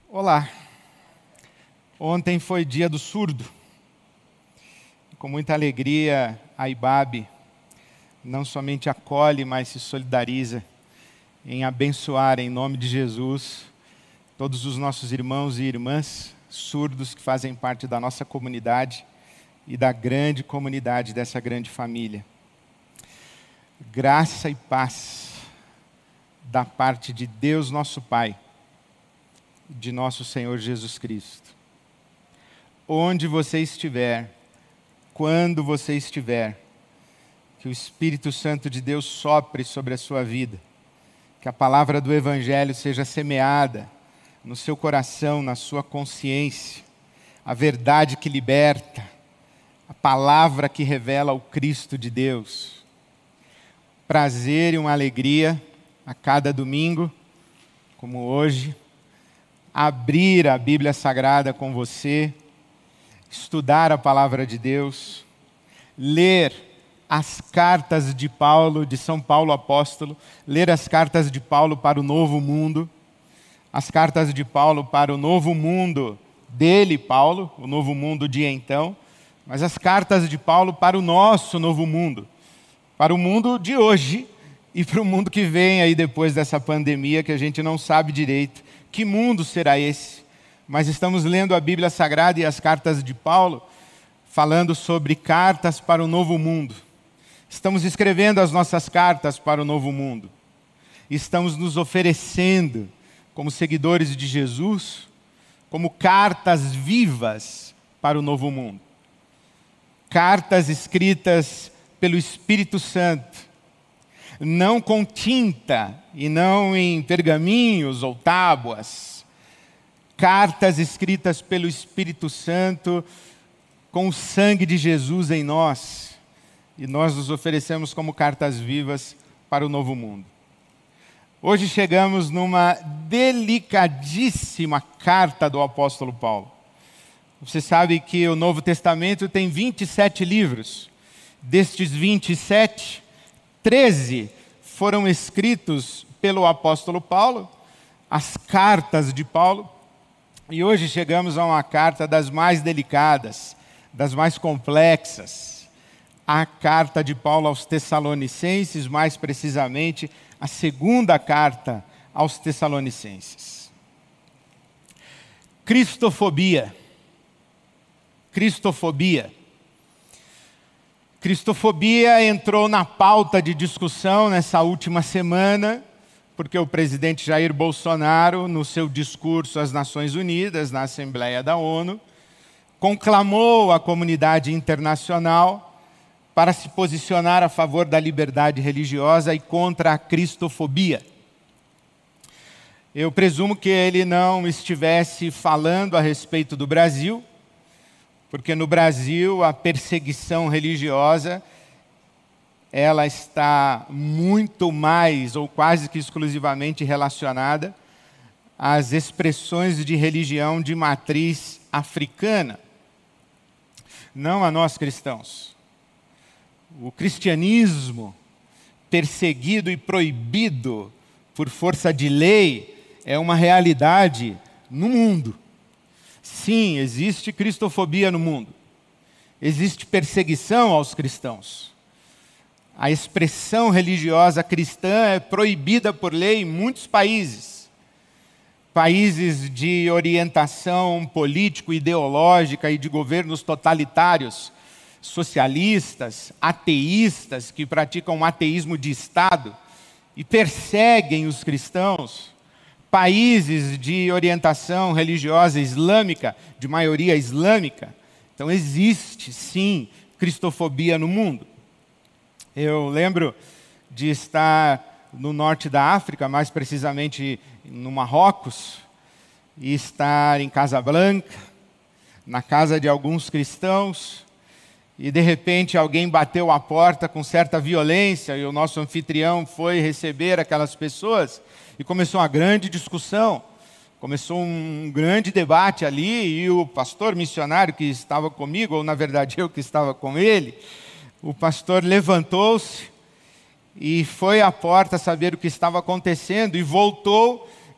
Olá, ontem foi dia do surdo. Com muita alegria, a IBAB não somente acolhe, mas se solidariza em abençoar, em nome de Jesus, todos os nossos irmãos e irmãs surdos que fazem parte da nossa comunidade e da grande comunidade dessa grande família. Graça e paz da parte de Deus nosso Pai, de nosso Senhor Jesus Cristo. Onde você estiver, quando você estiver, que o Espírito Santo de Deus sopre sobre a sua vida, que a palavra do Evangelho seja semeada no seu coração, na sua consciência, a verdade que liberta, a palavra que revela o Cristo de Deus. Prazer e uma alegria a cada domingo, como hoje, abrir a Bíblia Sagrada com você, estudar a palavra de Deus, ler as cartas de Paulo, de São Paulo apóstolo, ler as cartas de Paulo para o novo mundo, as cartas de Paulo para o novo mundo dele, Paulo, o novo mundo de então, mas as cartas de Paulo para o nosso novo mundo, para o mundo de hoje e para o mundo que vem aí depois dessa pandemia, que a gente não sabe direito que mundo será esse. Mas estamos lendo a Bíblia Sagrada e as cartas de Paulo, falando sobre cartas para o novo mundo. Estamos escrevendo as nossas cartas para o novo mundo. Estamos nos oferecendo, como seguidores de Jesus, como cartas vivas para o novo mundo. Cartas escritas pelo Espírito Santo, não com tinta e não em pergaminhos ou tábuas. Cartas escritas pelo Espírito Santo com o sangue de Jesus em nós. E nós nos oferecemos como cartas vivas para o novo mundo. Hoje chegamos numa delicadíssima carta do apóstolo Paulo. Você sabe que o Novo Testamento tem 27 livros. Destes 27, 13 foram escritos pelo apóstolo Paulo, as cartas de Paulo. E hoje chegamos a uma carta das mais delicadas, das mais complexas. A carta de Paulo aos Tessalonicenses, mais precisamente, a segunda carta aos Tessalonicenses. Cristofobia. Cristofobia. Cristofobia entrou na pauta de discussão nessa última semana, porque o presidente Jair Bolsonaro, no seu discurso às Nações Unidas, na Assembleia da ONU, conclamou a comunidade internacional para se posicionar a favor da liberdade religiosa e contra a cristofobia. Eu presumo que ele não estivesse falando a respeito do Brasil, porque no Brasil a perseguição religiosa ela está muito mais ou quase que exclusivamente relacionada às expressões de religião de matriz africana, não a nós cristãos. O cristianismo perseguido e proibido por força de lei é uma realidade no mundo. Sim, existe cristofobia no mundo. Existe perseguição aos cristãos. A expressão religiosa cristã é proibida por lei em muitos países. Países de orientação político-ideológica e de governos totalitários, socialistas, ateístas, que praticam um ateísmo de Estado e perseguem os cristãos. Países de orientação religiosa islâmica, de maioria islâmica. Então existe, sim, cristofobia no mundo. Eu lembro de estar no norte da África, mais precisamente no Marrocos, e estar em Casablanca, na casa de alguns cristãos, e de repente alguém bateu a porta com certa violência, e o nosso anfitrião foi receber aquelas pessoas, e começou uma grande discussão, começou um grande debate ali, e o pastor missionário que estava comigo, ou na verdade eu que estava com ele, o pastor levantou-se e foi à porta saber o que estava acontecendo, e voltou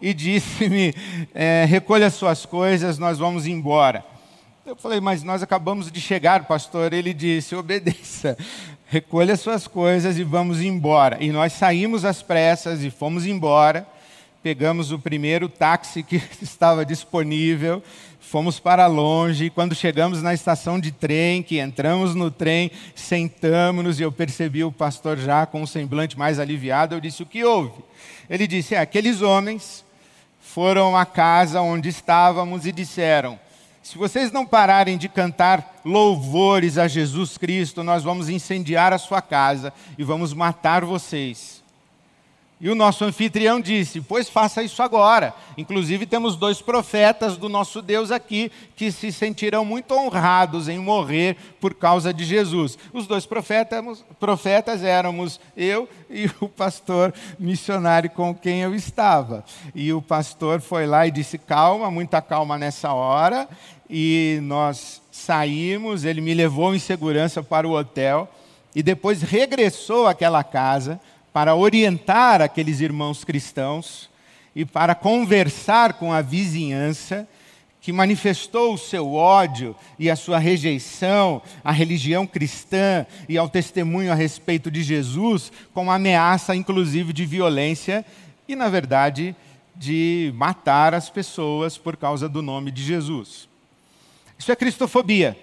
e disse-me, recolha suas coisas, nós vamos embora. Eu falei, mas nós acabamos de chegar, pastor. Ele disse, obedeça, recolha suas coisas e vamos embora. E nós saímos às pressas e fomos embora. Pegamos o primeiro táxi que estava disponível, fomos para longe. E quando chegamos na estação de trem, que entramos no trem, sentamos-nos e eu percebi o pastor já com um semblante mais aliviado. Eu disse, o que houve? Ele disse, aqueles homens foram à casa onde estávamos e disseram, se vocês não pararem de cantar louvores a Jesus Cristo, nós vamos incendiar a sua casa e vamos matar vocês. E o nosso anfitrião disse, pois faça isso agora. Inclusive temos 2 profetas do nosso Deus aqui, que se sentirão muito honrados em morrer por causa de Jesus. Os 2 profetas éramos eu e o pastor missionário com quem eu estava. E o pastor foi lá e disse, calma, muita calma nessa hora. E nós saímos, ele me levou em segurança para o hotel e depois regressou àquela casa para orientar aqueles irmãos cristãos e para conversar com a vizinhança que manifestou o seu ódio e a sua rejeição à religião cristã e ao testemunho a respeito de Jesus, com ameaça inclusive de violência e, na verdade, de matar as pessoas por causa do nome de Jesus. Isso é cristofobia.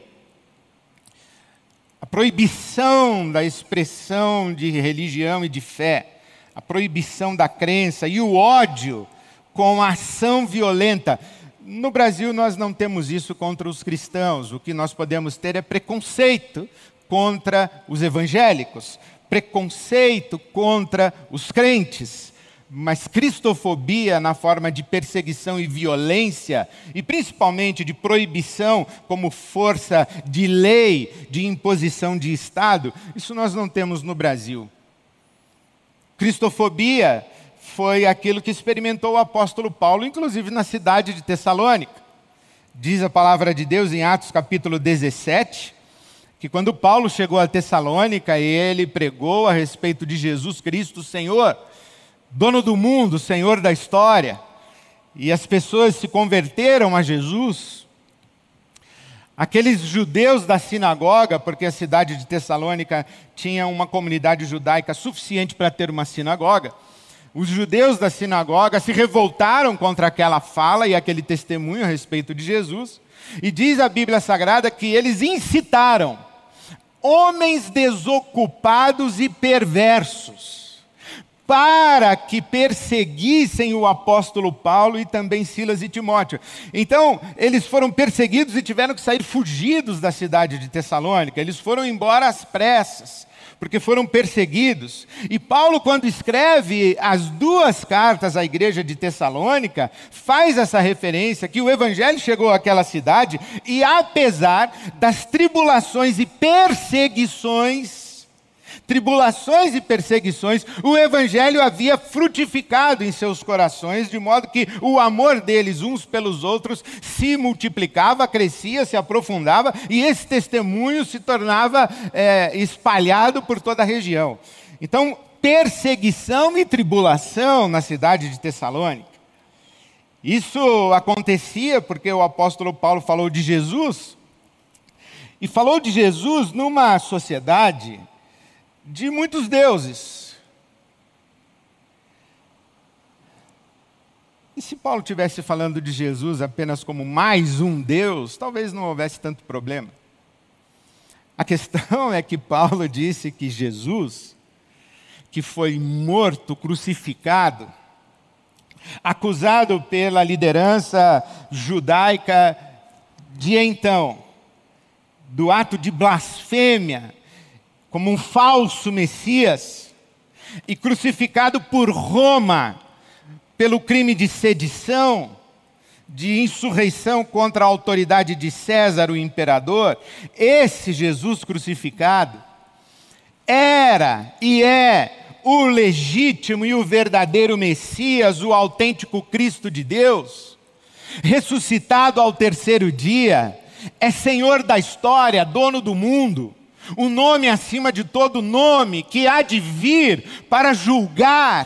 A proibição da expressão de religião e de fé, a proibição da crença e o ódio com a ação violenta. No Brasil nós não temos isso contra os cristãos, o que nós podemos ter é preconceito contra os evangélicos, preconceito contra os crentes. Mas cristofobia na forma de perseguição e violência, e principalmente de proibição como força de lei, de imposição de Estado, isso nós não temos no Brasil. Cristofobia foi aquilo que experimentou o apóstolo Paulo, inclusive na cidade de Tessalônica. Diz a palavra de Deus em Atos capítulo 17, que quando Paulo chegou a Tessalônica, ele pregou a respeito de Jesus Cristo, Senhor, dono do mundo, Senhor da história, e as pessoas se converteram a Jesus. Aqueles judeus da sinagoga, porque a cidade de Tessalônica tinha uma comunidade judaica suficiente para ter uma sinagoga, os judeus da sinagoga se revoltaram contra aquela fala e aquele testemunho a respeito de Jesus, e diz a Bíblia Sagrada que eles incitaram homens desocupados e perversos para que perseguissem o apóstolo Paulo e também Silas e Timóteo. Então, eles foram perseguidos e tiveram que sair fugidos da cidade de Tessalônica. Eles foram embora às pressas, porque foram perseguidos. E Paulo, quando escreve as 2 cartas à igreja de Tessalônica, faz essa referência que o evangelho chegou àquela cidade e, apesar das tribulações e perseguições, o evangelho havia frutificado em seus corações, de modo que o amor deles uns pelos outros se multiplicava, crescia, se aprofundava, e esse testemunho se tornava espalhado por toda a região. Então, perseguição e tribulação na cidade de Tessalônica. Isso acontecia porque o apóstolo Paulo falou de Jesus, e falou de Jesus numa sociedade de muitos deuses. E se Paulo estivesse falando de Jesus apenas como mais um Deus, talvez não houvesse tanto problema. A questão é que Paulo disse que Jesus, que foi morto, crucificado, acusado pela liderança judaica de então, do ato de blasfêmia, como um falso Messias, e crucificado por Roma, pelo crime de sedição, de insurreição contra a autoridade de César, o imperador, esse Jesus crucificado era e é o legítimo e o verdadeiro Messias, o autêntico Cristo de Deus, ressuscitado ao 3º dia, é Senhor da história, dono do mundo, o nome acima de todo nome, que há de vir para julgar,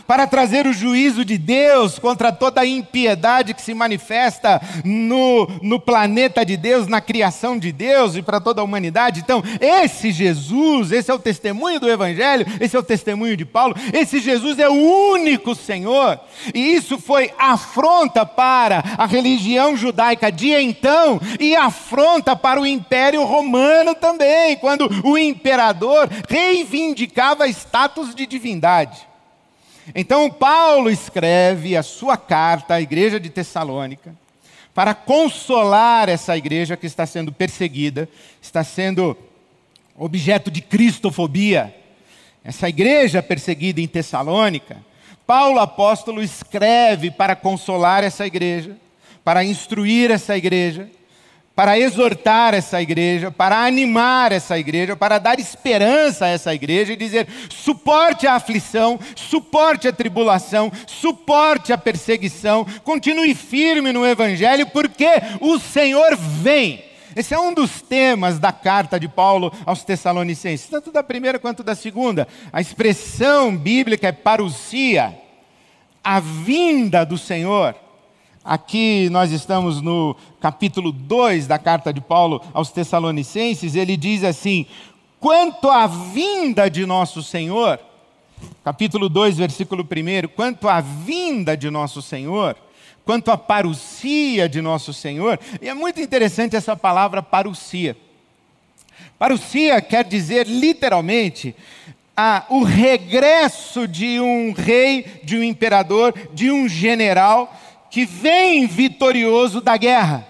para trazer o juízo de Deus contra toda a impiedade que se manifesta no planeta de Deus, na criação de Deus e para toda a humanidade. Então, esse Jesus, esse é o testemunho do Evangelho, esse é o testemunho de Paulo, esse Jesus é o único Senhor. E isso foi afronta para a religião judaica de então e afronta para o Império Romano também, quando o imperador reivindicava status de divindade. Então Paulo escreve a sua carta à igreja de Tessalônica para consolar essa igreja que está sendo perseguida, está sendo objeto de cristofobia. Essa igreja perseguida em Tessalônica, Paulo apóstolo escreve para consolar essa igreja, para instruir essa igreja, para exortar essa igreja, para animar essa igreja, para dar esperança a essa igreja e dizer: suporte a aflição, suporte a tribulação, suporte a perseguição, continue firme no Evangelho, porque o Senhor vem. Esse é um dos temas da carta de Paulo aos Tessalonicenses, tanto da primeira quanto da segunda. A expressão bíblica é parousia, a vinda do Senhor. Aqui nós estamos no capítulo 2 da carta de Paulo aos Tessalonicenses. Ele diz assim: quanto à vinda de nosso Senhor, capítulo 2, versículo 1, quanto à vinda de nosso Senhor, quanto à parousia de nosso Senhor. E é muito interessante essa palavra parousia. Parousia quer dizer literalmente o regresso de um rei, de um imperador, de um general que vem vitorioso da guerra.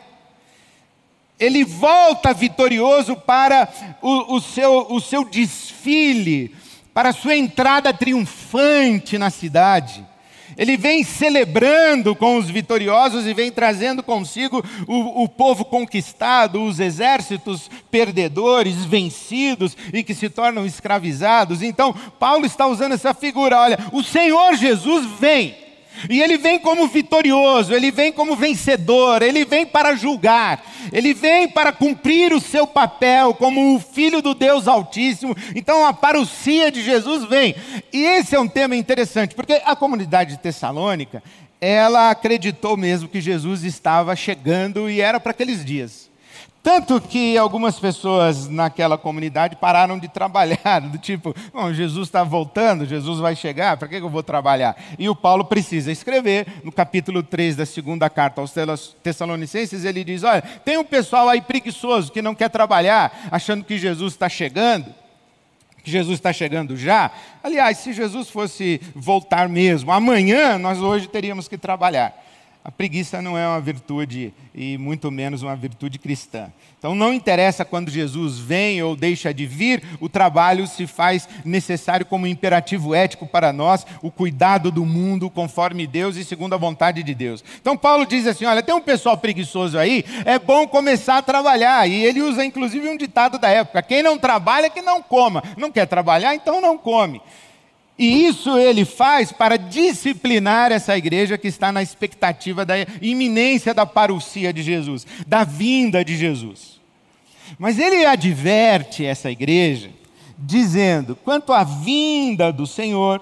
Ele volta vitorioso para o seu desfile, para a sua entrada triunfante na cidade. Ele vem celebrando com os vitoriosos e vem trazendo consigo o povo conquistado, os exércitos perdedores, vencidos e que se tornam escravizados. Então, Paulo está usando essa figura. Olha, o Senhor Jesus vem. E ele vem como vitorioso, ele vem como vencedor, ele vem para julgar, ele vem para cumprir o seu papel como o Filho do Deus Altíssimo. Então a parousia de Jesus vem. E esse é um tema interessante, porque a comunidade de Tessalônica, ela acreditou mesmo que Jesus estava chegando e era para aqueles dias. Tanto que algumas pessoas naquela comunidade pararam de trabalhar, do tipo: bom, Jesus está voltando, Jesus vai chegar, para que eu vou trabalhar? E o Paulo precisa escrever, no capítulo 3 da segunda carta aos Tessalonicenses, ele diz: olha, tem um pessoal aí preguiçoso que não quer trabalhar, achando que Jesus está chegando, que Jesus está chegando já. Aliás, se Jesus fosse voltar mesmo amanhã, nós hoje teríamos que trabalhar. A preguiça não é uma virtude, e muito menos uma virtude cristã. Então não interessa quando Jesus vem ou deixa de vir, o trabalho se faz necessário como imperativo ético para nós, o cuidado do mundo conforme Deus e segundo a vontade de Deus. Então Paulo diz assim: olha, tem um pessoal preguiçoso aí, é bom começar a trabalhar. E ele usa inclusive um ditado da época: quem não trabalha, que não coma. Não quer trabalhar, então não come. E isso ele faz para disciplinar essa igreja que está na expectativa da iminência da parousia de Jesus, da vinda de Jesus. Mas ele adverte essa igreja, dizendo: quanto à vinda do Senhor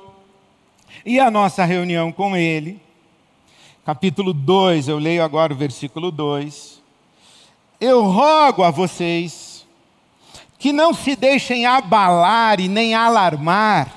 e a nossa reunião com Ele, capítulo 2, eu leio agora o versículo 2, eu rogo a vocês que não se deixem abalar e nem alarmar,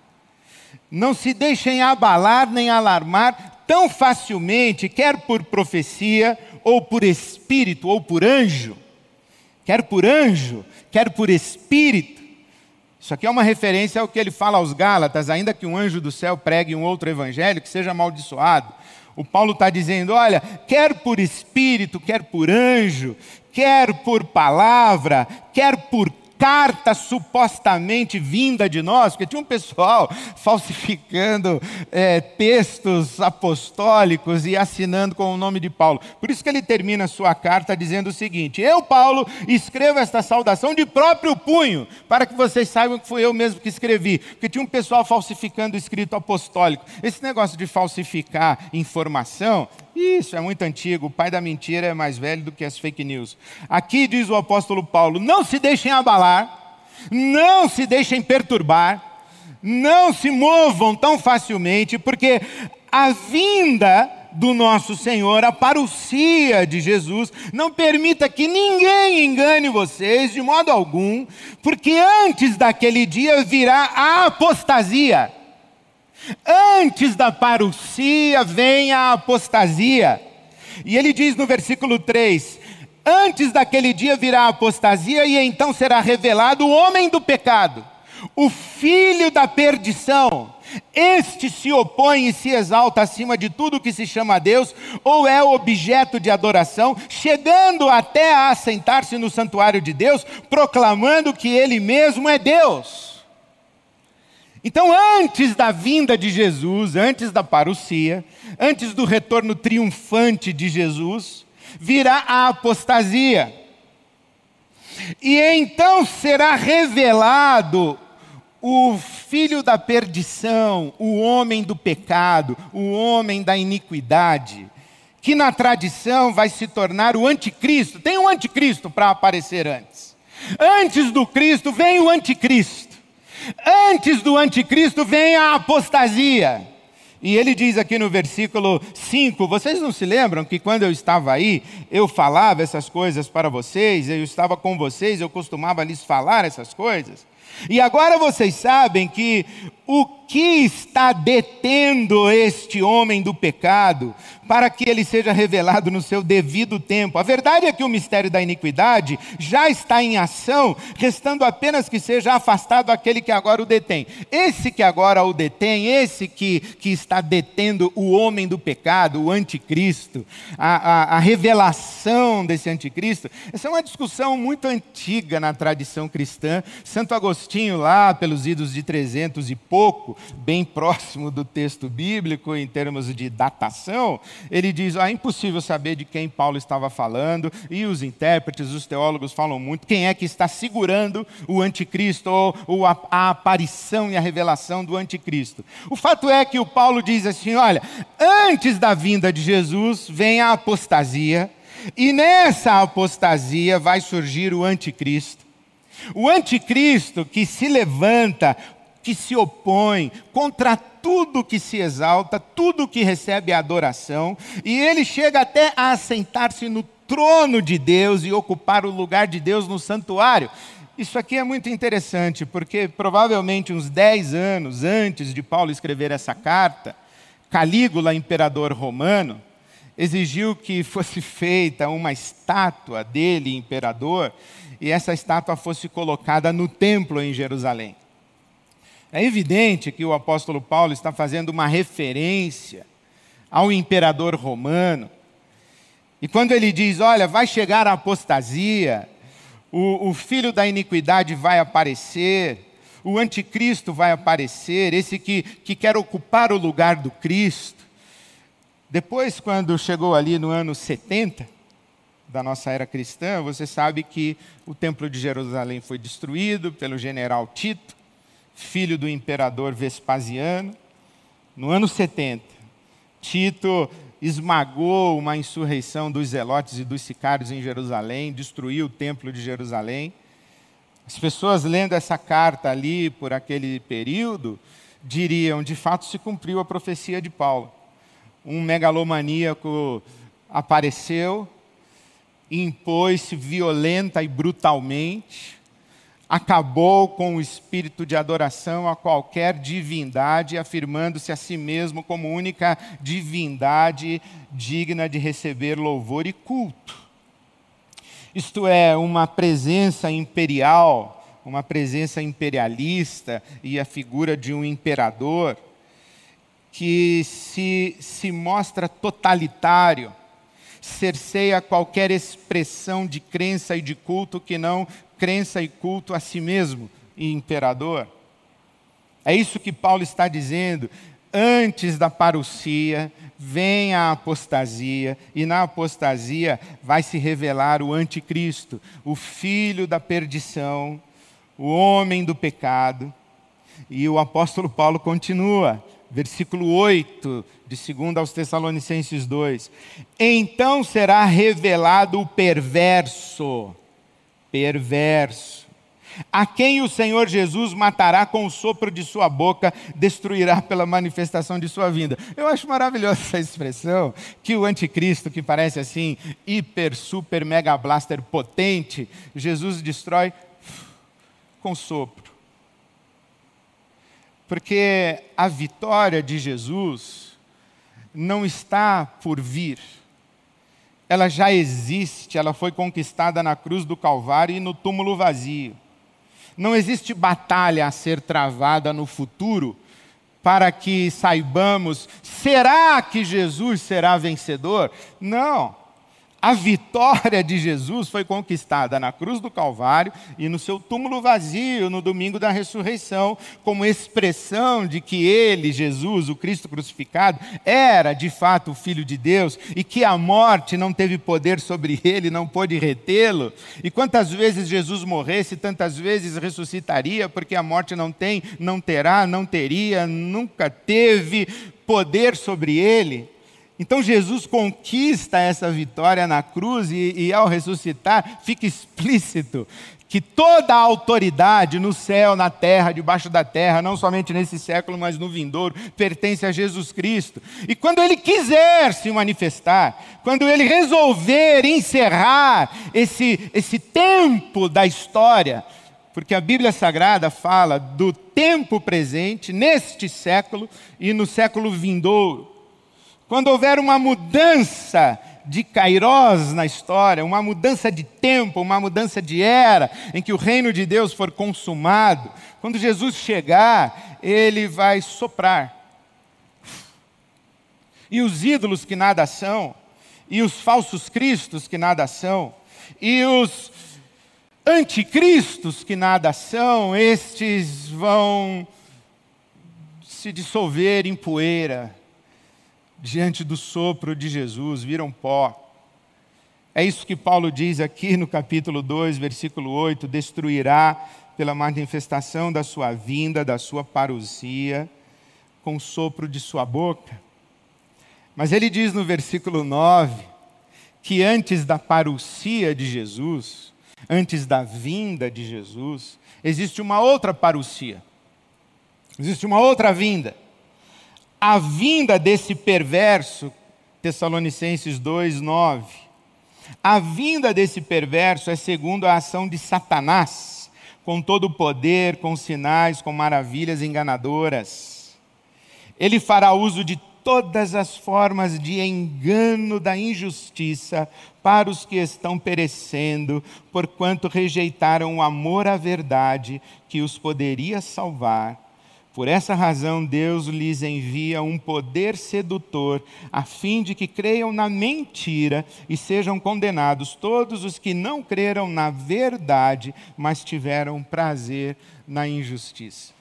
não se deixem abalar nem alarmar tão facilmente, quer por profecia, ou por espírito, ou por anjo. Quer por anjo, quer por espírito. Isso aqui é uma referência ao que ele fala aos Gálatas: ainda que um anjo do céu pregue um outro evangelho, que seja amaldiçoado. O Paulo está dizendo: olha, quer por espírito, quer por anjo, quer por palavra, quer por carta supostamente vinda de nós, porque tinha um pessoal falsificando textos apostólicos e assinando com o nome de Paulo. Por isso que ele termina a sua carta dizendo o seguinte: eu, Paulo, escrevo esta saudação de próprio punho, para que vocês saibam que fui eu mesmo que escrevi. Porque tinha um pessoal falsificando o escrito apostólico. Esse negócio de falsificar informação, isso é muito antigo. O pai da mentira é mais velho do que as fake news. Aqui diz o apóstolo Paulo: não se deixem abalar, não se deixem perturbar, não se movam tão facilmente, porque a vinda do nosso Senhor, a parousia de Jesus, não permita que ninguém engane vocês de modo algum, porque antes daquele dia virá a apostasia. Antes da parousia vem a apostasia. E ele diz no versículo 3, antes daquele dia virá a apostasia, e então será revelado o homem do pecado, o filho da perdição. Este se opõe e se exalta acima de tudo que se chama Deus, ou é objeto de adoração, chegando até a assentar-se no santuário de Deus, proclamando que Ele mesmo é Deus. Então, antes da vinda de Jesus, antes da parousia, antes do retorno triunfante de Jesus, virá a apostasia. E então será revelado o filho da perdição, o homem do pecado, o homem da iniquidade, que na tradição vai se tornar o anticristo. Tem um anticristo para aparecer antes. Antes do Cristo vem o anticristo. Antes do anticristo vem a apostasia. E ele diz aqui no versículo 5, vocês não se lembram que quando eu estava aí, eu falava essas coisas para vocês, eu estava com vocês, eu costumava lhes falar essas coisas? E agora vocês sabem que o que está detendo este homem do pecado, para que ele seja revelado no seu devido tempo. A verdade é que o mistério da iniquidade já está em ação, restando apenas que seja afastado aquele que agora o detém. Esse que agora o detém, esse que está detendo o homem do pecado, o anticristo, a revelação desse anticristo, essa é uma discussão muito antiga na tradição cristã. Santo Agostinho, lá pelos idos de 300 e pouco, bem próximo do texto bíblico em termos de datação, ele diz, é impossível saber de quem Paulo estava falando, e os intérpretes, os teólogos falam muito, quem é que está segurando o anticristo, ou a aparição e a revelação do anticristo. O fato é que o Paulo diz assim, olha, antes da vinda de Jesus vem a apostasia, e nessa apostasia vai surgir o anticristo. O anticristo que se levanta, que se opõe contra tudo que se exalta, tudo que recebe adoração, e ele chega até a assentar-se no trono de Deus e ocupar o lugar de Deus no santuário. Isso aqui é muito interessante, porque provavelmente uns 10 anos antes de Paulo escrever essa carta, Calígula, imperador romano, exigiu que fosse feita uma estátua dele, imperador, e essa estátua fosse colocada no templo em Jerusalém. É evidente que o apóstolo Paulo está fazendo uma referência ao imperador romano. E quando ele diz, olha, vai chegar a apostasia, o filho da iniquidade vai aparecer, o anticristo vai aparecer, esse que quer ocupar o lugar do Cristo. Depois, quando chegou ali no ano 70 da nossa era cristã, você sabe que o templo de Jerusalém foi destruído pelo general Tito, filho do imperador Vespasiano. No ano 70, Tito esmagou uma insurreição dos zelotes e dos sicários em Jerusalém, destruiu o templo de Jerusalém. As pessoas lendo essa carta ali por aquele período, diriam, de fato se cumpriu a profecia de Paulo. Um megalomaníaco apareceu, impôs-se violenta e brutalmente, acabou com o espírito de adoração a qualquer divindade, afirmando-se a si mesmo como única divindade digna de receber louvor e culto. Isto é, uma presença imperial, uma presença imperialista e a figura de um imperador que se mostra totalitário, cerceia qualquer expressão de crença e de culto que não crença e culto a si mesmo e imperador. É isso que Paulo está dizendo. Antes da parousia, vem a apostasia, e na apostasia vai se revelar o anticristo, o filho da perdição, o homem do pecado. E o apóstolo Paulo continua, versículo 8, de 2 aos Tessalonicenses 2. Então será revelado o perverso, A quem o Senhor Jesus matará com o sopro de sua boca, destruirá pela manifestação de sua vinda. Eu acho maravilhosa essa expressão, que o anticristo, que parece assim, hiper, super, mega blaster potente, Jesus destrói com sopro. Porque a vitória de Jesus não está por vir. Ela já existe, ela foi conquistada na cruz do Calvário e no túmulo vazio. Não existe batalha a ser travada no futuro para que saibamos, será que Jesus será vencedor? Não. A vitória de Jesus foi conquistada na cruz do Calvário e no seu túmulo vazio, no domingo da ressurreição, como expressão de que ele, Jesus, o Cristo crucificado, era de fato o Filho de Deus e que a morte não teve poder sobre ele, não pôde retê-lo. E quantas vezes Jesus morresse, tantas vezes ressuscitaria, porque a morte não tem, não terá, não teria, nunca teve poder sobre ele. Então Jesus conquista essa vitória na cruz e ao ressuscitar fica explícito que toda a autoridade no céu, na terra, debaixo da terra, não somente nesse século, mas no vindouro, pertence a Jesus Cristo. E quando Ele quiser se manifestar, quando Ele resolver encerrar esse tempo da história, porque a Bíblia Sagrada fala do tempo presente, neste século e no século vindouro. Quando houver uma mudança de Kairos na história, uma mudança de tempo, uma mudança de era, em que o reino de Deus for consumado, quando Jesus chegar, Ele vai soprar. E os ídolos que nada são, e os falsos cristos que nada são, e os anticristos que nada são, estes vão se dissolver em poeira, diante do sopro de Jesus, viram pó. É isso que Paulo diz aqui no capítulo 2, versículo 8, destruirá pela manifestação da sua vinda, da sua parousia, com o sopro de sua boca. Mas ele diz no versículo 9, que antes da parousia de Jesus, antes da vinda de Jesus, existe uma outra parousia, existe uma outra vinda. A vinda desse perverso, Tessalonicenses 2, 9. A vinda desse perverso é segundo a ação de Satanás, com todo o poder, com sinais, com maravilhas enganadoras. Ele fará uso de todas as formas de engano da injustiça para os que estão perecendo, porquanto rejeitaram o amor à verdade que os poderia salvar. Por essa razão, Deus lhes envia um poder sedutor, a fim de que creiam na mentira e sejam condenados todos os que não creram na verdade, mas tiveram prazer na injustiça.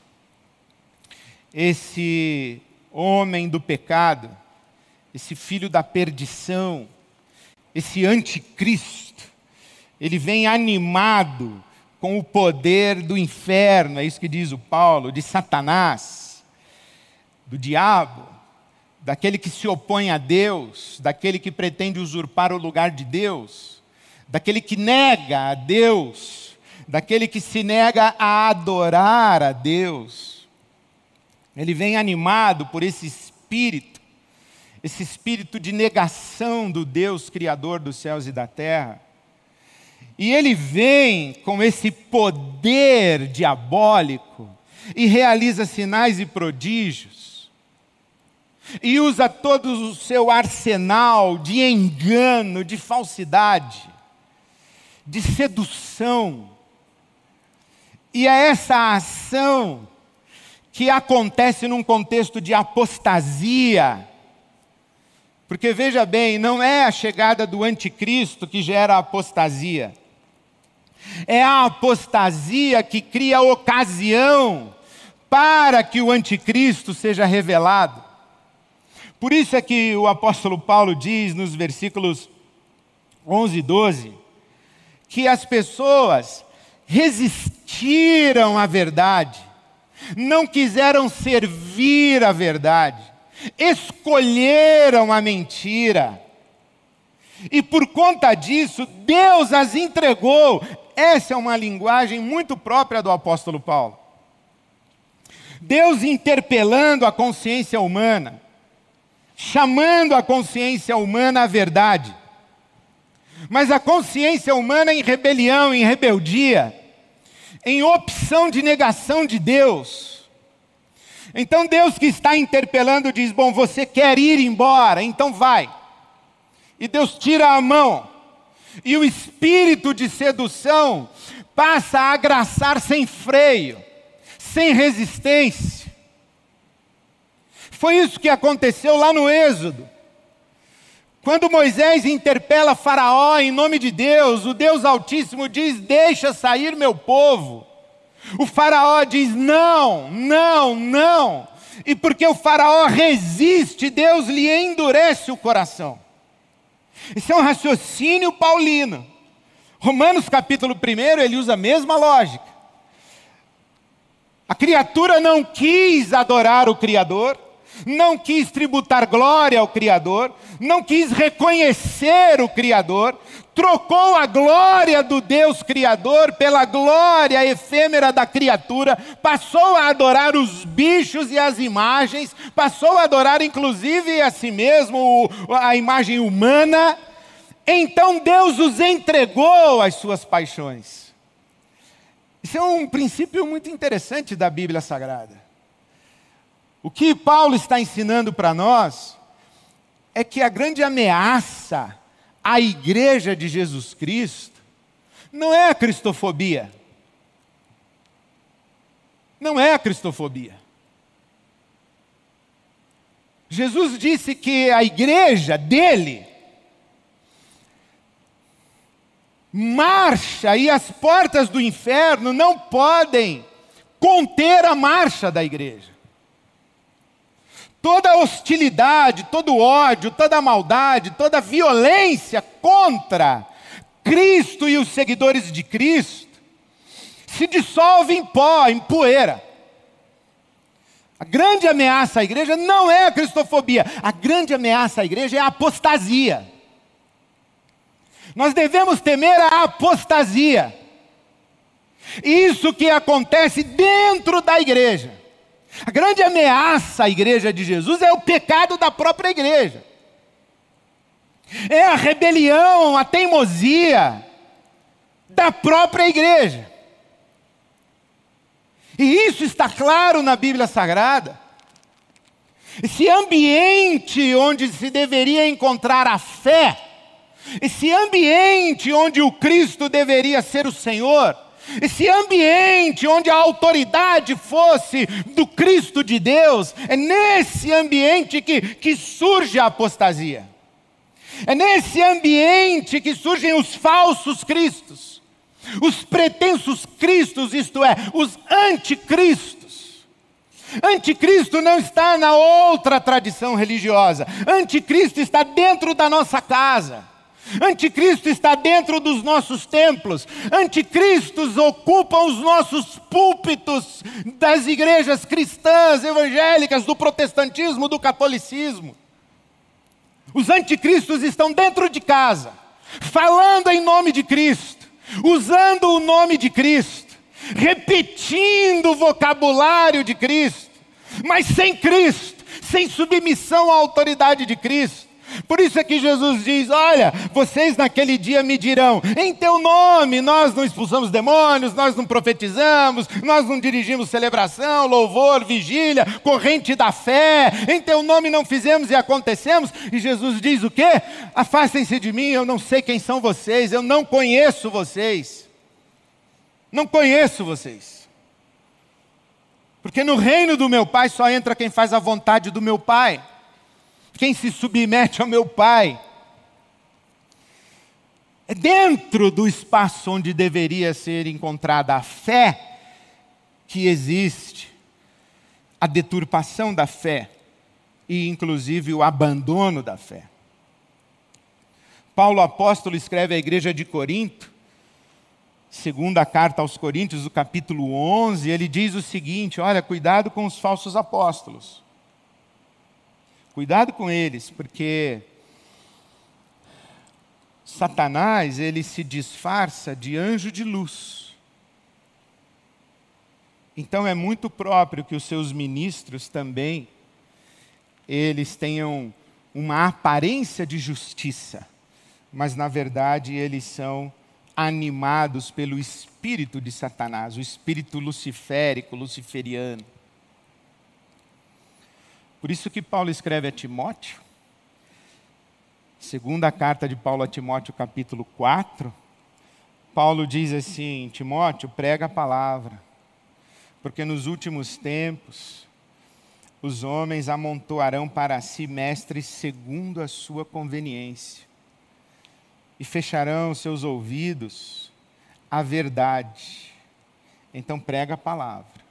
Esse homem do pecado, esse filho da perdição, esse anticristo, ele vem animado com o poder do inferno, é isso que diz o Paulo, de Satanás, do diabo, daquele que se opõe a Deus, daquele que pretende usurpar o lugar de Deus, daquele que nega a Deus, daquele que se nega a adorar a Deus. Ele vem animado por esse espírito de negação do Deus Criador dos céus e da terra. E ele vem com esse poder diabólico e realiza sinais e prodígios. E usa todo o seu arsenal de engano, de falsidade, de sedução. E é essa ação que acontece num contexto de apostasia. Porque veja bem, não é a chegada do anticristo que gera apostasia. É a apostasia que cria ocasião para que o anticristo seja revelado. Por isso é que o apóstolo Paulo diz nos versículos 11 e 12, que as pessoas resistiram à verdade, não quiseram servir a verdade, escolheram a mentira. E por conta disso, Deus as entregou. Essa é uma linguagem muito própria do apóstolo Paulo. Deus interpelando a consciência humana, chamando a consciência humana à verdade. Mas a consciência humana em rebelião, em rebeldia, em opção de negação de Deus. Então Deus que está interpelando diz, bom, você quer ir embora, então vai. E Deus tira a mão. E o espírito de sedução passa a agraçar sem freio, sem resistência. Foi isso que aconteceu lá no Êxodo. Quando Moisés interpela Faraó em nome de Deus, o Deus Altíssimo diz, deixa sair meu povo. O Faraó diz, não, não, não. E porque o Faraó resiste, Deus lhe endurece o coração. Esse é um raciocínio paulino. Romanos capítulo 1, ele usa a mesma lógica. A criatura não quis adorar o Criador, não quis tributar glória ao Criador, não quis reconhecer o Criador, trocou a glória do Deus Criador pela glória efêmera da criatura, passou a adorar os bichos e as imagens, passou a adorar inclusive a si mesmo, a imagem humana. Então Deus os entregou às suas paixões. Isso é um princípio muito interessante da Bíblia Sagrada. O que Paulo está ensinando para nós é que a grande ameaça à igreja de Jesus Cristo não é a cristofobia. Não é a cristofobia. Jesus disse que a igreja dele marcha e as portas do inferno não podem conter a marcha da igreja. Toda hostilidade, todo ódio, toda maldade, toda violência contra Cristo e os seguidores de Cristo se dissolve em pó, em poeira. A grande ameaça à igreja não é a cristofobia. A grande ameaça à igreja é a apostasia. Nós devemos temer a apostasia. Isso que acontece dentro da igreja. A grande ameaça à igreja de Jesus é o pecado da própria igreja. É a rebelião, a teimosia da própria igreja. E isso está claro na Bíblia Sagrada. Esse ambiente onde se deveria encontrar a fé, esse ambiente onde o Cristo deveria ser o Senhor, esse ambiente onde a autoridade fosse do Cristo de Deus, é nesse ambiente que surge a apostasia. É nesse ambiente que surgem os falsos cristos, os pretensos cristos, isto é, os anticristos. Anticristo não está na outra tradição religiosa. Anticristo está dentro da nossa casa. Anticristo está dentro dos nossos templos. Anticristos ocupam os nossos púlpitos das igrejas cristãs, evangélicas, do protestantismo, do catolicismo. Os anticristos estão dentro de casa, falando em nome de Cristo, usando o nome de Cristo, repetindo o vocabulário de Cristo, mas sem Cristo, sem submissão à autoridade de Cristo. Por isso é que Jesus diz, olha, vocês naquele dia me dirão, em teu nome nós não expulsamos demônios, nós não profetizamos, nós não dirigimos celebração, louvor, vigília, corrente da fé, em teu nome não fizemos e acontecemos. E Jesus diz o quê? Afastem-se de mim, eu não sei quem são vocês, eu não conheço vocês. Não conheço vocês. Porque no reino do meu Pai só entra quem faz a vontade do meu Pai. Quem se submete ao meu Pai. É dentro do espaço onde deveria ser encontrada a fé que existe a deturpação da fé e inclusive o abandono da fé. Paulo apóstolo escreve à igreja de Corinto, segunda carta aos Coríntios, no capítulo 11, ele diz o seguinte, olha, cuidado com os falsos apóstolos. Cuidado com eles, porque Satanás, ele se disfarça de anjo de luz. Então é muito próprio que os seus ministros também, eles tenham uma aparência de justiça, mas na verdade eles são animados pelo espírito de Satanás, o espírito luciférico, luciferiano. Por isso que Paulo escreve a Timóteo, segunda carta de Paulo a Timóteo, capítulo 4, Paulo diz assim: Timóteo, prega a palavra, porque nos últimos tempos os homens amontoarão para si mestres segundo a sua conveniência, e fecharão seus ouvidos à verdade. Então prega a palavra.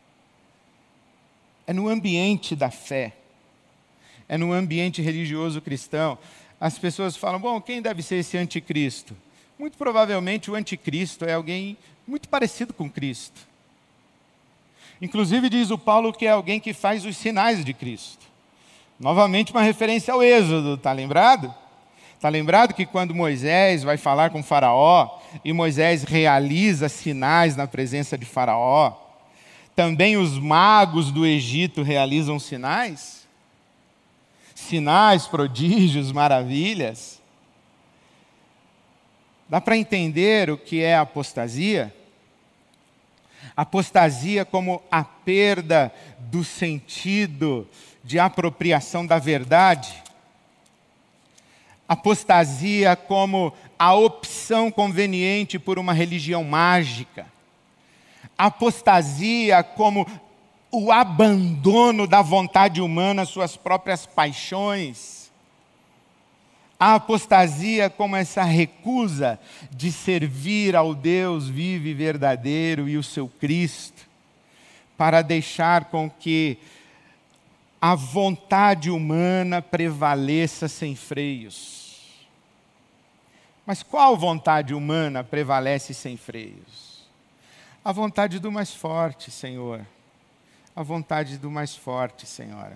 É no ambiente da fé, é no ambiente religioso cristão. As pessoas falam, bom, quem deve ser esse anticristo? Muito provavelmente o anticristo é alguém muito parecido com Cristo. Inclusive diz o Paulo que é alguém que faz os sinais de Cristo. Novamente uma referência ao Êxodo, está lembrado? Está lembrado que quando Moisés vai falar com Faraó, e Moisés realiza sinais na presença de Faraó, também os magos do Egito realizam sinais? Sinais, prodígios, maravilhas. Dá para entender o que é apostasia? Apostasia como a perda do sentido de apropriação da verdade. Apostasia como a opção conveniente por uma religião mágica. Apostasia como o abandono da vontade humana às suas próprias paixões. A apostasia como essa recusa de servir ao Deus vivo e verdadeiro e o seu Cristo, para deixar com que a vontade humana prevaleça sem freios. Mas qual vontade humana prevalece sem freios? A vontade do mais forte, Senhor. A vontade do mais forte, Senhora.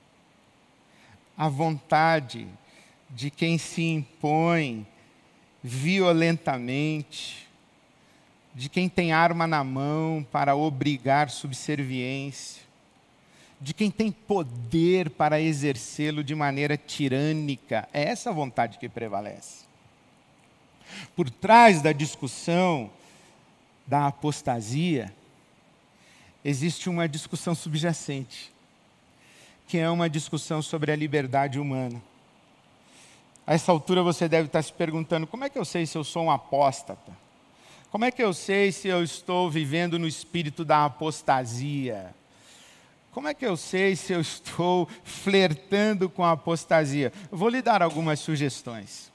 A vontade de quem se impõe violentamente, de quem tem arma na mão para obrigar subserviência, de quem tem poder para exercê-lo de maneira tirânica. É essa vontade que prevalece. Por trás da discussão da apostasia, existe uma discussão subjacente, que é uma discussão sobre a liberdade humana. A essa altura você deve estar se perguntando, como é que eu sei se eu sou um apóstata? Como é que eu sei se eu estou vivendo no espírito da apostasia? Como é que eu sei se eu estou flertando com a apostasia? Eu vou lhe dar algumas sugestões.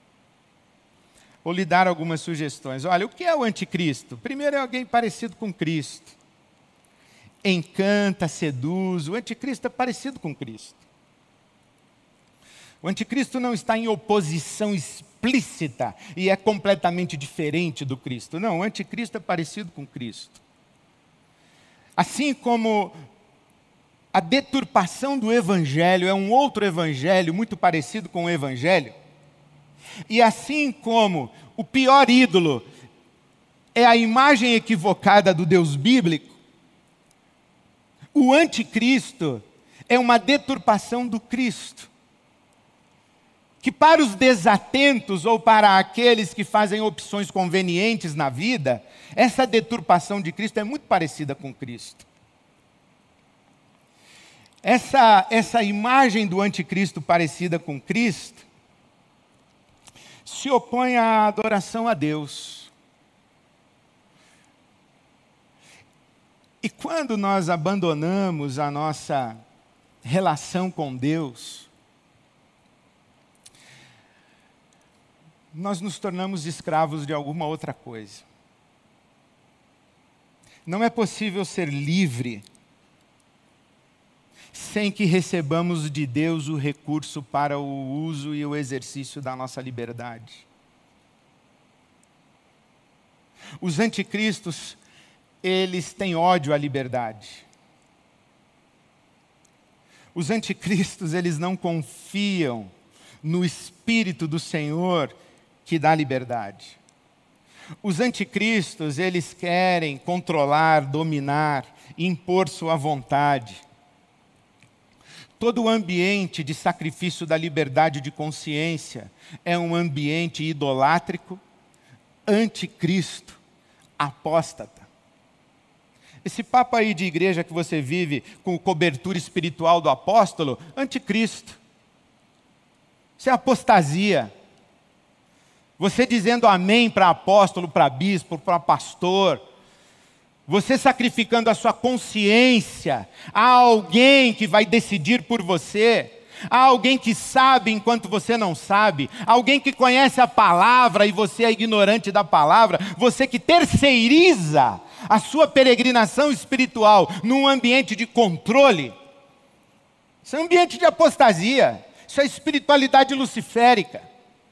Olha, o que é o anticristo? Primeiro é alguém parecido com Cristo. Encanta, seduz. O anticristo é parecido com Cristo. O anticristo não está em oposição explícita e é completamente diferente do Cristo. Não, o anticristo é parecido com Cristo. Assim como a deturpação do evangelho é um outro evangelho muito parecido com o evangelho, e assim como o pior ídolo é a imagem equivocada do Deus bíblico, o anticristo é uma deturpação do Cristo, que para os desatentos ou para aqueles que fazem opções convenientes na vida, essa deturpação de Cristo é muito parecida com Cristo. Essa imagem do anticristo parecida com Cristo se opõe à adoração a Deus. E quando nós abandonamos a nossa relação com Deus, nós nos tornamos escravos de alguma outra coisa. Não é possível ser livre sem que recebamos de Deus o recurso para o uso e o exercício da nossa liberdade. Os anticristos, eles têm ódio à liberdade. Os anticristos, eles não confiam no Espírito do Senhor que dá liberdade. Os anticristos, eles querem controlar, dominar, impor sua vontade. Todo o ambiente de sacrifício da liberdade de consciência é um ambiente idolátrico, anticristo, apóstata. Esse papo aí de igreja que você vive com cobertura espiritual do apóstolo, anticristo. Isso é apostasia. Você dizendo amém para apóstolo, para bispo, para pastor. Você sacrificando a sua consciência a alguém que vai decidir por você. A alguém que sabe enquanto você não sabe. Alguém que conhece a palavra e você é ignorante da palavra. Você que terceiriza a sua peregrinação espiritual num ambiente de controle. Isso é um ambiente de apostasia. Isso é espiritualidade luciférica.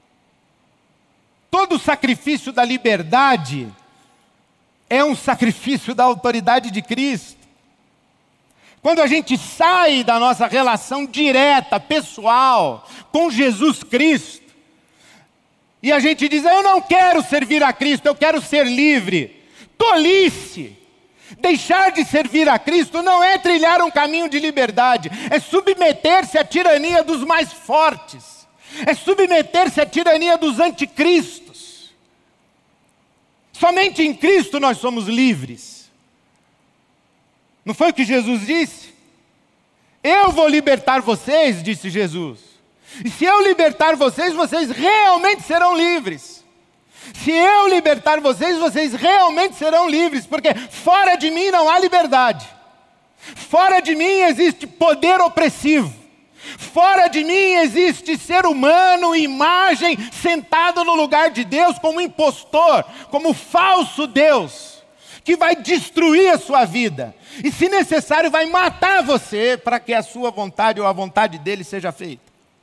Todo sacrifício da liberdade é um sacrifício da autoridade de Cristo. Quando a gente sai da nossa relação direta, pessoal, com Jesus Cristo, e a gente diz, eu não quero servir a Cristo, eu quero ser livre. Tolice! Deixar de servir a Cristo não é trilhar um caminho de liberdade, é submeter-se à tirania dos mais fortes. É submeter-se à tirania dos anticristos. Somente em Cristo nós somos livres. Não foi o que Jesus disse? Eu vou libertar vocês, disse Jesus. E se eu libertar vocês, vocês realmente serão livres. Se eu libertar vocês, vocês realmente serão livres, porque fora de mim não há liberdade. Fora de mim existe poder opressivo. Fora de mim existe ser humano, imagem, sentado no lugar de Deus como impostor, como falso Deus, que vai destruir a sua vida. E se necessário vai matar você para que a sua vontade ou a vontade dele seja feita.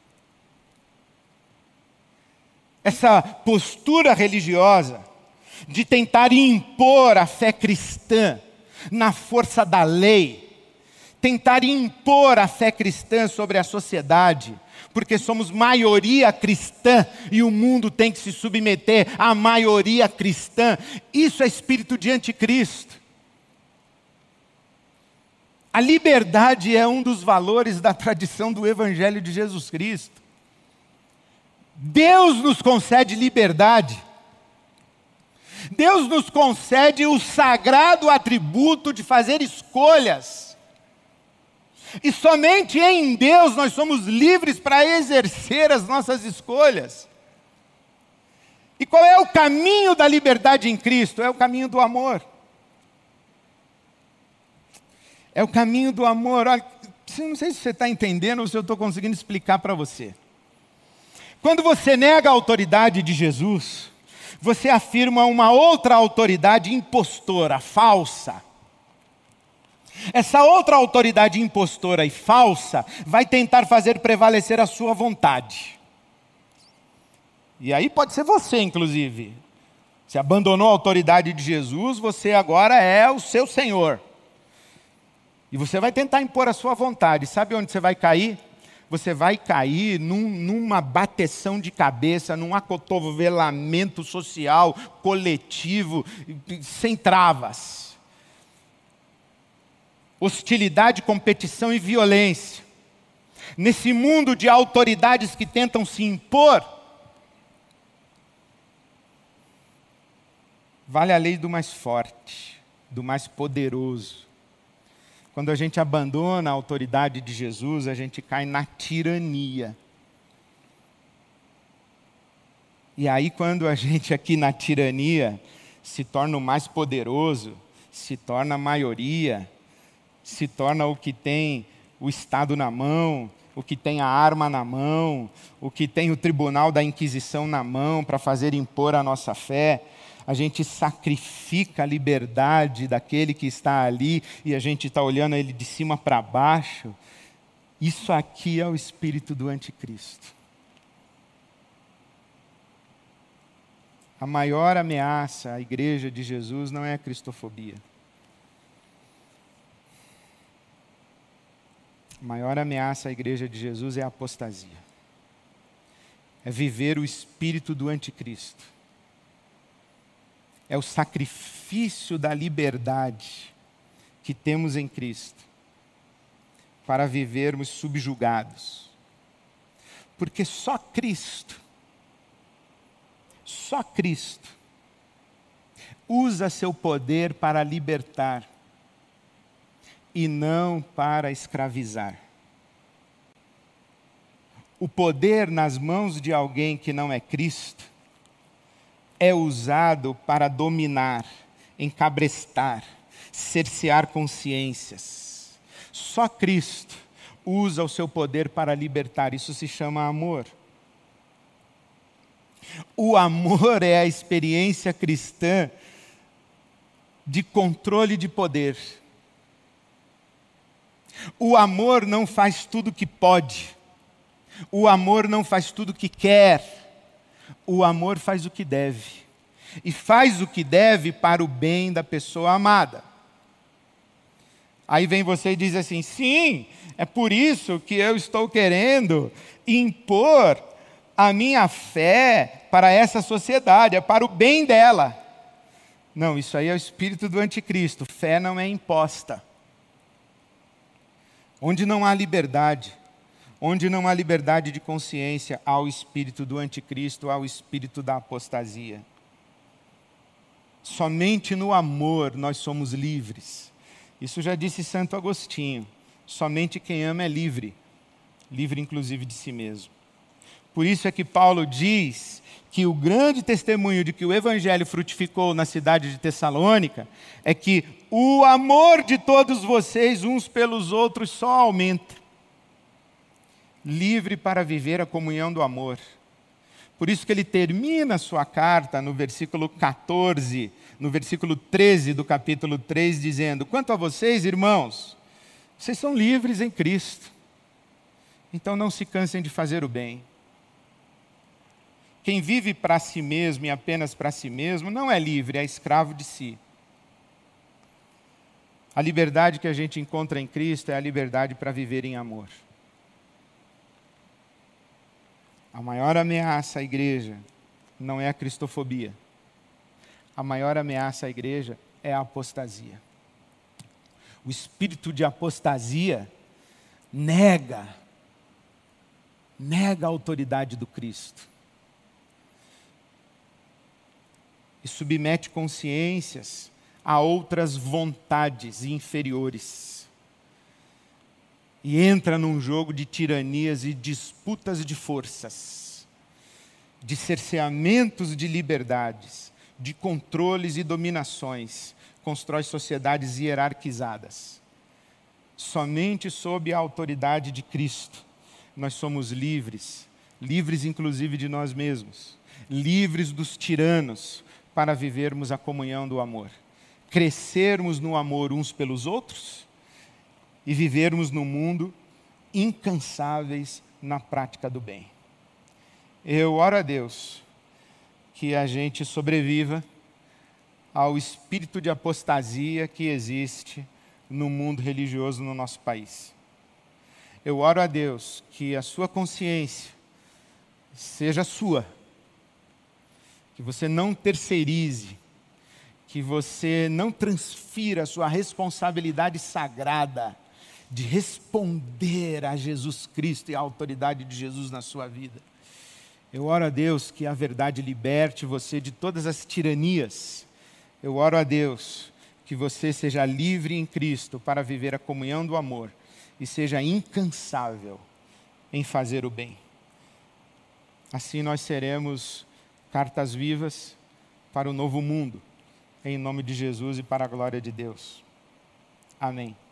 Essa postura religiosa de tentar impor a fé cristã na força da lei, tentar impor a fé cristã sobre a sociedade, porque somos maioria cristã e o mundo tem que se submeter à maioria cristã. Isso é espírito de anticristo. A liberdade é um dos valores da tradição do Evangelho de Jesus Cristo. Deus nos concede liberdade. Deus nos concede o sagrado atributo de fazer escolhas. E somente em Deus nós somos livres para exercer as nossas escolhas. E qual é o caminho da liberdade em Cristo? É o caminho do amor. É o caminho do amor. Olha, não sei se você está entendendo ou se eu estou conseguindo explicar para você. Quando você nega a autoridade de Jesus, você afirma uma outra autoridade impostora, falsa. Essa outra autoridade impostora e falsa vai tentar fazer prevalecer a sua vontade. E aí pode ser você, inclusive. Você abandonou a autoridade de Jesus, você agora é o seu Senhor. E você vai tentar impor a sua vontade. Sabe onde você vai cair? Você vai cair numa bateção de cabeça, num acotovelamento social, coletivo, sem travas. Hostilidade, competição e violência. Nesse mundo de autoridades que tentam se impor, vale a lei do mais forte, do mais poderoso. Quando a gente abandona a autoridade de Jesus, a gente cai na tirania. E aí, quando a gente aqui na tirania se torna o mais poderoso, se torna a maioria, se torna o que tem o Estado na mão, o que tem a arma na mão, o que tem o tribunal da Inquisição na mão para fazer impor a nossa fé, a gente sacrifica a liberdade daquele que está ali e a gente está olhando ele de cima para baixo. Isso aqui é o espírito do anticristo. A maior ameaça à igreja de Jesus não é a cristofobia. A maior ameaça à igreja de Jesus é a apostasia. é viver o espírito do anticristo. É o sacrifício da liberdade que temos em Cristo para vivermos subjugados. Porque só Cristo usa seu poder para libertar e não para escravizar. O poder nas mãos de alguém que não é Cristo é usado para dominar, encabrestar, cercear consciências. Só Cristo usa o seu poder para libertar. Isso se chama amor. O amor é a experiência cristã de controle de poder. O amor não faz tudo o que pode. O amor não faz tudo o que quer. O amor faz o que deve. E faz o que deve para o bem da pessoa amada. Aí vem você e diz assim: sim, é por isso que eu estou querendo impor a minha fé para essa sociedade, é para o bem dela. Não, isso aí é o espírito do anticristo. Fé não é imposta. Onde não há liberdade, onde não há liberdade de consciência, há o espírito do anticristo, há o espírito da apostasia. Somente no amor nós somos livres. Isso já disse Santo Agostinho. Somente quem ama é livre. Livre inclusive de si mesmo. Por isso é que Paulo diz que o grande testemunho de que o evangelho frutificou na cidade de Tessalônica é que o amor de todos vocês uns pelos outros só aumenta. Livre para viver a comunhão do amor. Por isso que ele termina a sua carta no versículo 14, no versículo 13 do capítulo 3, dizendo: quanto a vocês, irmãos, vocês são livres em Cristo. Então não se cansem de fazer o bem. Quem vive para si mesmo e apenas para si mesmo não é livre, é escravo de si. A liberdade que a gente encontra em Cristo é a liberdade para viver em amor. A maior ameaça à igreja não é a cristofobia. A maior ameaça à igreja é a apostasia. O espírito de apostasia nega a autoridade do Cristo. E submete consciências a outras vontades inferiores. E entra num jogo de tiranias e disputas de forças, de cerceamentos de liberdades, de controles e dominações, constrói sociedades hierarquizadas. Somente sob a autoridade de Cristo nós somos livres, livres inclusive de nós mesmos, livres dos tiranos, para vivermos a comunhão do amor, crescermos no amor uns pelos outros e vivermos no mundo incansáveis na prática do bem. Eu oro a Deus que a gente sobreviva ao espírito de apostasia que existe no mundo religioso no nosso país. Eu oro a Deus que a sua consciência seja sua, que você não terceirize, que você não transfira a sua responsabilidade sagrada de responder a Jesus Cristo e à autoridade de Jesus na sua vida. Eu oro a Deus que a verdade liberte você de todas as tiranias. Eu oro a Deus que você seja livre em Cristo para viver a comunhão do amor e seja incansável em fazer o bem. Assim nós seremos cartas vivas para o novo mundo, em nome de Jesus e para a glória de Deus. Amém.